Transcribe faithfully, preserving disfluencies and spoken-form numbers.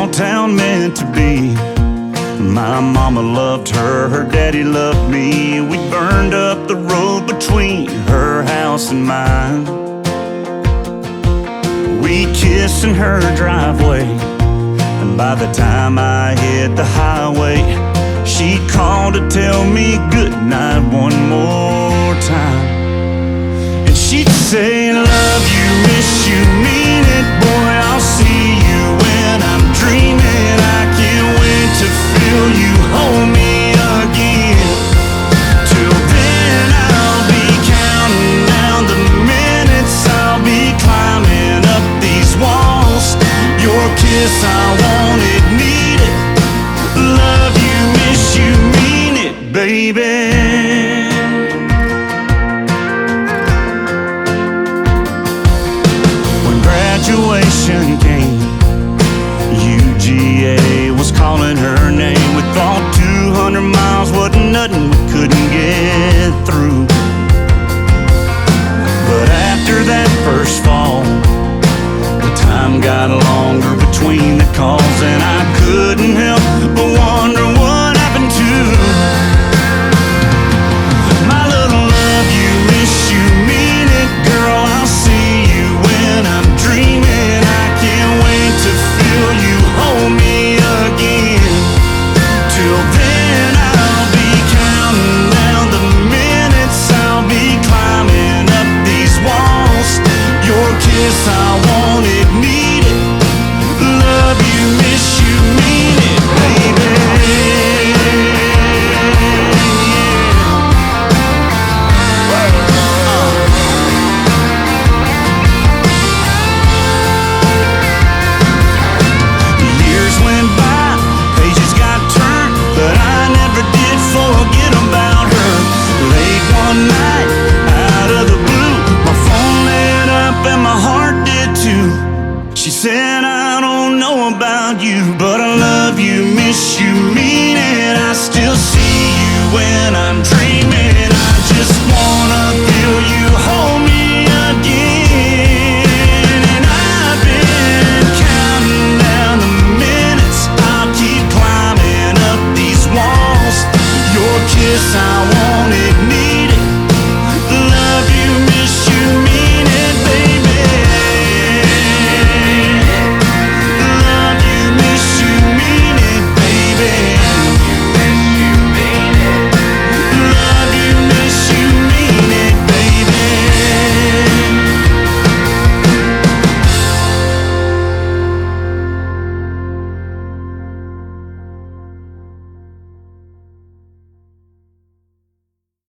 small town meant to be. My mama loved her, her daddy loved me. We burned up the road between her house and mine. We kissed in her driveway, and by the time I hit the highway, she called to tell me goodnight one more time. And she'd say, love you, miss you, mean it, boy, I'll see you when I'm dreaming. I can't wait to feel you hold me again. Till then I'll be counting down the minutes, I'll be climbing up these walls. Your kiss, I want it, need it. Love you, miss you, mean it, baby. Graduation came, U G A was calling her name. We thought two hundred miles wasn't nothing we couldn't get through. But after that first fall, the time got longer between the calls, and I couldn't help but wonder what happened to my little love you, miss you, mean it, girl, I'll see you when I'm dreaming. I can't wait to feel you hold me again. Till then I'll be counting down the minutes, I'll be climbing up these walls. Your kiss, I want it, need it. Love you, miss you, mean it, baby. Years went by, pages got turned, but I never did forget about her. Late one night, out of the blue, my phone lit up and my heart did too. She said, I don't know about you, but I love you, miss you, mean it. I still see you when I'm dreaming. I just wanna